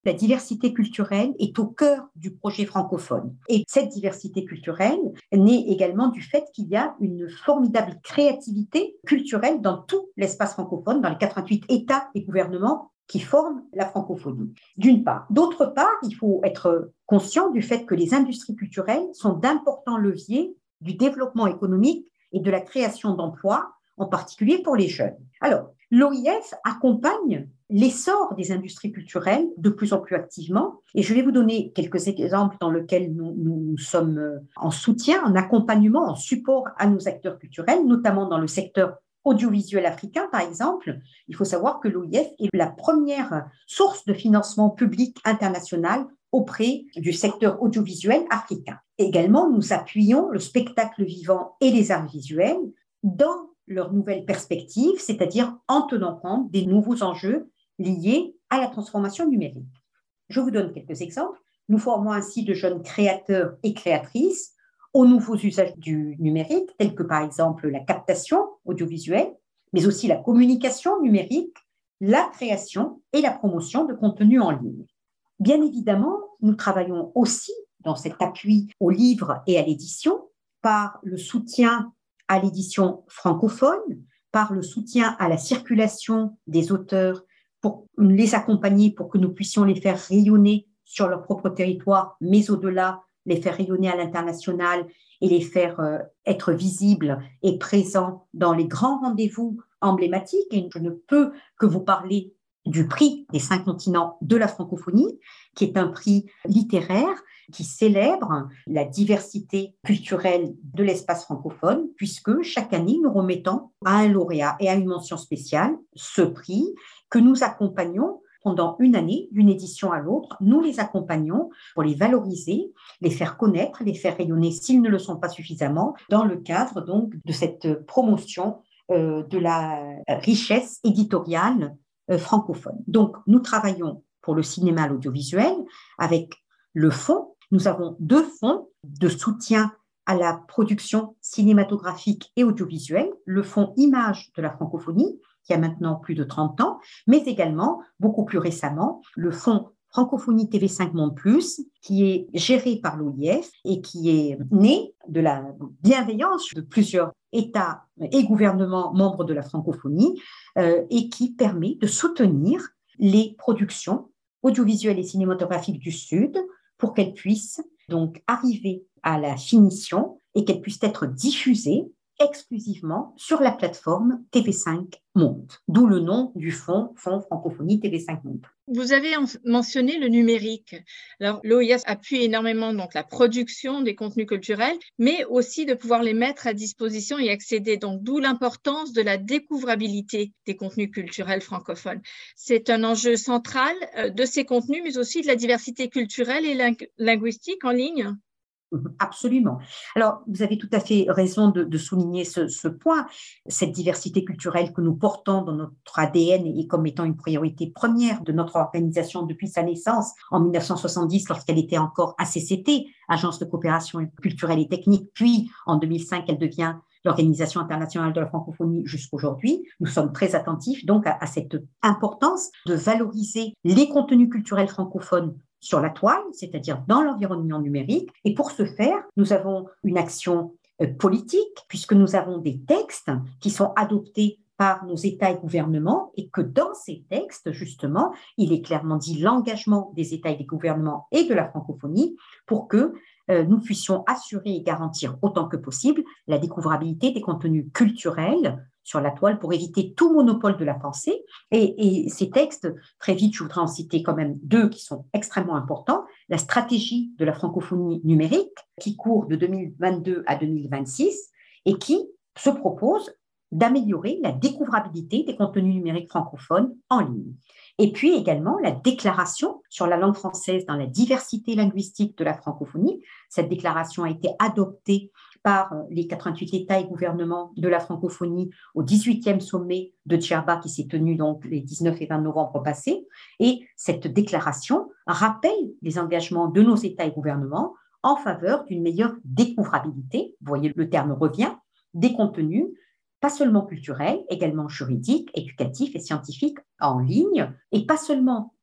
La diversité culturelle est au cœur du projet francophone. Et cette diversité culturelle naît également du fait qu'il y a une formidable créativité culturelle dans tout l'espace francophone, dans les 88 États et gouvernements qui forment la francophonie, d'une part. D'autre part, il faut être conscient du fait que les industries culturelles sont d'importants leviers du développement économique et de la création d'emplois, en particulier pour les jeunes. Alors, l'OIF accompagne l'essor des industries culturelles de plus en plus activement. Et je vais vous donner quelques exemples dans lesquels nous sommes en soutien, en accompagnement, en support à nos acteurs culturels, notamment dans le secteur audiovisuel africain, par exemple. Il faut savoir que l'OIF est la première source de financement public international auprès du secteur audiovisuel africain. Également, nous appuyons le spectacle vivant et les arts visuels dans leurs nouvelles perspectives, c'est-à-dire en tenant compte des nouveaux enjeux liés à la transformation numérique. Je vous donne quelques exemples. Nous formons ainsi de jeunes créateurs et créatrices aux nouveaux usages du numérique, tels que par exemple la captation audiovisuelle, mais aussi la communication numérique, la création et la promotion de contenus en ligne. Bien évidemment, nous travaillons aussi dans cet appui au livre et à l'édition par le soutien à l'édition francophone, par le soutien à la circulation des auteurs pour les accompagner, pour que nous puissions les faire rayonner sur leur propre territoire, mais au-delà, les faire rayonner à l'international et les faire être visibles et présents dans les grands rendez-vous emblématiques. Et je ne peux que vous parler du prix des 5 continents de la francophonie, qui est un prix littéraire qui célèbre la diversité culturelle de l'espace francophone, puisque chaque année, nous remettons à un lauréat et à une mention spéciale ce prix que nous accompagnons pendant une année, d'une édition à l'autre. Nous les accompagnons pour les valoriser, les faire connaître, les faire rayonner s'ils ne le sont pas suffisamment, dans le cadre donc de cette promotion de la richesse éditoriale francophone. Donc, nous travaillons pour le cinéma, l'audiovisuel, avec le fonds. Nous avons 2 fonds de soutien à la production cinématographique et audiovisuelle, le fonds Images de la francophonie, qui a maintenant plus de 30 ans, mais également, beaucoup plus récemment, le fonds Francophonie TV5 Monde Plus, qui est géré par l'OIF et qui est né de la bienveillance de plusieurs États et gouvernements membres de la francophonie et qui permet de soutenir les productions audiovisuelles et cinématographiques du Sud pour qu'elles puissent donc arriver à la finition et qu'elles puissent être diffusées exclusivement sur la plateforme TV5 Monde, d'où le nom du fonds Francophonie TV5 Monde. Vous avez mentionné le numérique. Alors, l'OIF appuie énormément donc la production des contenus culturels, mais aussi de pouvoir les mettre à disposition et accéder. Donc, d'où l'importance de la découvrabilité des contenus culturels francophones. C'est un enjeu central de ces contenus, mais aussi de la diversité culturelle et linguistique en ligne. Absolument. Alors, vous avez tout à fait raison de souligner ce point, cette diversité culturelle que nous portons dans notre ADN et comme étant une priorité première de notre organisation depuis sa naissance en 1970, lorsqu'elle était encore ACCT, Agence de coopération culturelle et technique, puis en 2005, elle devient l'Organisation internationale de la francophonie jusqu'aujourd'hui. Nous sommes très attentifs donc à cette importance de valoriser les contenus culturels francophones sur la toile, c'est-à-dire dans l'environnement numérique. Et pour ce faire, nous avons une action politique, puisque nous avons des textes qui sont adoptés par nos États et gouvernements, et que dans ces textes, justement, il est clairement dit l'engagement des États et des gouvernements et de la francophonie pour que nous puissions assurer et garantir autant que possible la découvrabilité des contenus culturels sur la toile pour éviter tout monopole de la pensée. Et ces textes, très vite, je voudrais en citer quand même 2 qui sont extrêmement importants. La stratégie de la francophonie numérique qui court de 2022 à 2026 et qui se propose d'améliorer la découvrabilité des contenus numériques francophones en ligne. Et puis également la déclaration sur la langue française dans la diversité linguistique de la francophonie. Cette déclaration a été adoptée par les 88 États et gouvernements de la francophonie au 18e sommet de Djerba qui s'est tenu donc les 19 et 20 novembre passés. Et cette déclaration rappelle les engagements de nos États et gouvernements en faveur d'une meilleure découvrabilité, vous voyez le terme revient, des contenus, pas seulement culturels, également juridiques, éducatifs et scientifiques en ligne, et pas seulement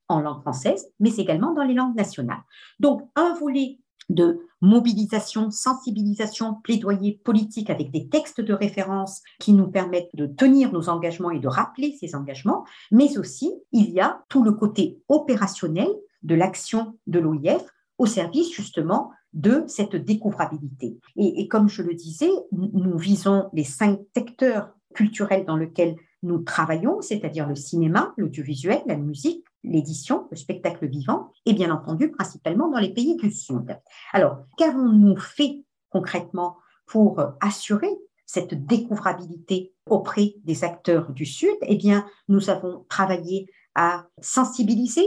en langue française, mais également dans les langues nationales. Donc, un volet de mobilisation, sensibilisation, plaidoyer politique avec des textes de référence qui nous permettent de tenir nos engagements et de rappeler ces engagements, mais aussi il y a tout le côté opérationnel de l'action de l'OIF au service justement de cette découvrabilité. Et comme je le disais, nous visons les 5 secteurs culturels dans lesquels nous travaillons, c'est-à-dire le cinéma, l'audiovisuel, la musique, l'édition, le spectacle vivant, et bien entendu principalement dans les pays du Sud. Alors, qu'avons-nous fait concrètement pour assurer cette découvrabilité auprès des acteurs du Sud? Eh bien, nous avons travaillé à sensibiliser,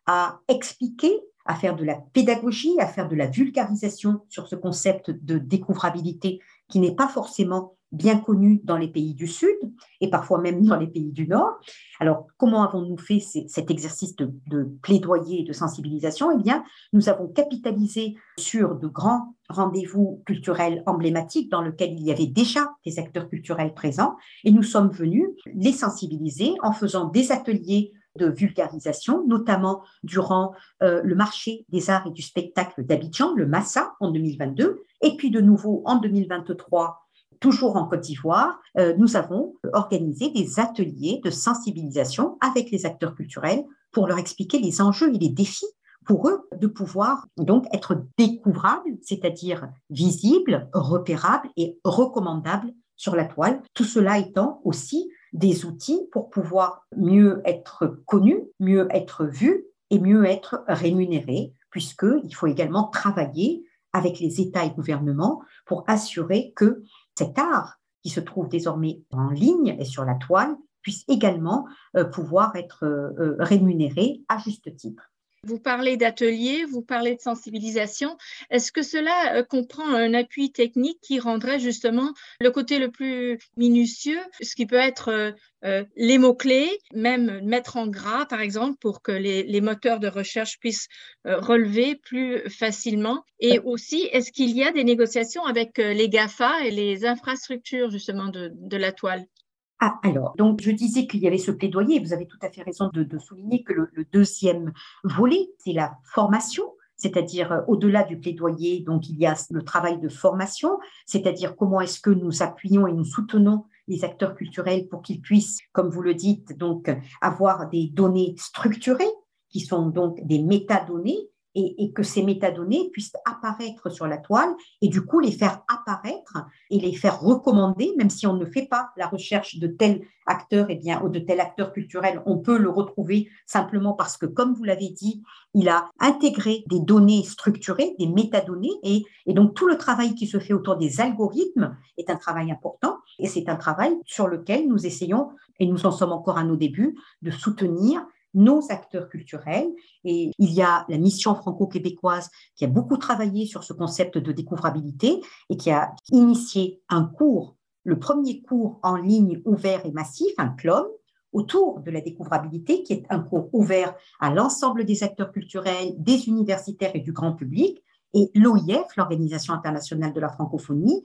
à expliquer, à faire de la pédagogie, à faire de la vulgarisation sur ce concept de découvrabilité qui n'est pas forcément bien connu dans les pays du Sud et parfois même dans les pays du Nord. Alors, comment avons-nous fait cet exercice de plaidoyer et de sensibilisation? Eh bien, nous avons capitalisé sur de grands rendez-vous culturels emblématiques dans lesquels il y avait déjà des acteurs culturels présents et nous sommes venus les sensibiliser en faisant des ateliers de vulgarisation, notamment durant le marché des arts et du spectacle d'Abidjan, le Massa, en 2022, et puis de nouveau en 2023, toujours en Côte d'Ivoire, nous avons organisé des ateliers de sensibilisation avec les acteurs culturels pour leur expliquer les enjeux et les défis pour eux de pouvoir donc être découvrables, c'est-à-dire visibles, repérables et recommandables sur la toile, tout cela étant aussi des outils pour pouvoir mieux être connus, mieux être vus et mieux être rémunérés, puisqu'il faut également travailler avec les États et gouvernements pour assurer que cet art qui se trouve désormais en ligne et sur la toile puisse également pouvoir être rémunéré à juste titre. Vous parlez d'ateliers, vous parlez de sensibilisation. Est-ce que cela comprend un appui technique qui rendrait justement le côté le plus minutieux, ce qui peut être les mots-clés, même mettre en gras, par exemple, pour que les moteurs de recherche puissent relever plus facilement? Et aussi, est-ce qu'il y a des négociations avec les GAFA et les infrastructures justement de la toile? Ah, alors, donc je disais qu'il y avait ce plaidoyer, vous avez tout à fait raison de souligner que le deuxième volet, c'est la formation, c'est-à-dire au-delà du plaidoyer, donc il y a le travail de formation, c'est-à-dire comment est-ce que nous appuyons et nous soutenons les acteurs culturels pour qu'ils puissent, comme vous le dites, donc avoir des données structurées, qui sont donc des métadonnées, et que ces métadonnées puissent apparaître sur la toile et du coup les faire apparaître et les faire recommander, même si on ne fait pas la recherche de tel acteur ou de tel acteur culturel, on peut le retrouver simplement parce que, comme vous l'avez dit, il a intégré des données structurées, des métadonnées, et donc tout le travail qui se fait autour des algorithmes est un travail important et c'est un travail sur lequel nous essayons, et nous en sommes encore à nos débuts, de soutenir nos acteurs culturels. Et il y a la mission franco-québécoise qui a beaucoup travaillé sur ce concept de découvrabilité et qui a initié un cours, le premier cours en ligne ouvert et massif, un CLOM, autour de la découvrabilité, qui est un cours ouvert à l'ensemble des acteurs culturels, des universitaires et du grand public. Et l'OIF, l'Organisation internationale de la francophonie,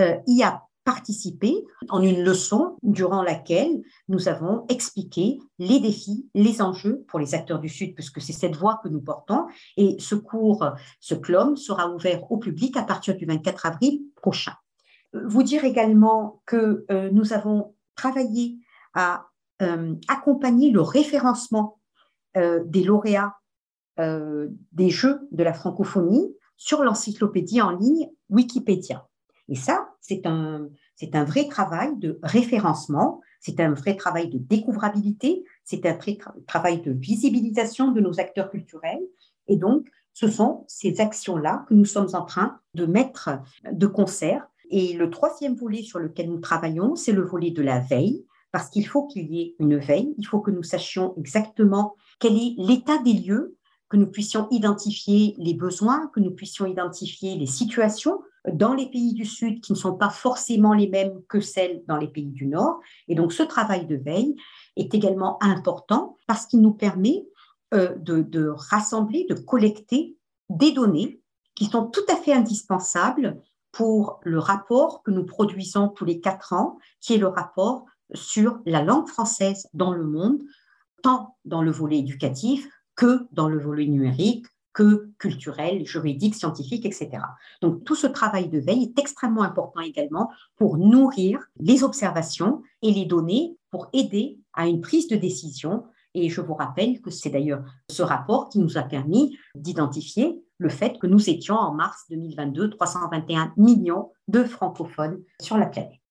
y a participé en une leçon durant laquelle nous avons expliqué les défis, les enjeux pour les acteurs du Sud, puisque c'est cette voie que nous portons. Et ce cours, ce CLOM, sera ouvert au public à partir du 24 avril prochain. Vous dire également que nous avons travaillé à accompagner le référencement des lauréats des Jeux de la francophonie sur l'encyclopédie en ligne Wikipédia. Et ça, c'est un vrai travail de référencement, c'est un vrai travail de découvrabilité, c'est un vrai travail de visibilisation de nos acteurs culturels. Et donc, ce sont ces actions-là que nous sommes en train de mettre de concert. Et le troisième volet sur lequel nous travaillons, c'est le volet de la veille, parce qu'il faut qu'il y ait une veille, il faut que nous sachions exactement quel est l'état des lieux, que nous puissions identifier les besoins, que nous puissions identifier les situations dans les pays du Sud qui ne sont pas forcément les mêmes que celles dans les pays du Nord. Et donc, ce travail de veille est également important parce qu'il nous permet de rassembler, de collecter des données qui sont tout à fait indispensables pour le rapport que nous produisons tous les 4 ans, qui est le rapport sur la langue française dans le monde, tant dans le volet éducatif que dans le volet numérique, que culturel, juridique, scientifique, etc. Donc tout ce travail de veille est extrêmement important également pour nourrir les observations et les données pour aider à une prise de décision. Et je vous rappelle que c'est d'ailleurs ce rapport qui nous a permis d'identifier le fait que nous étions en mars 2022 321 millions de francophones sur la planète.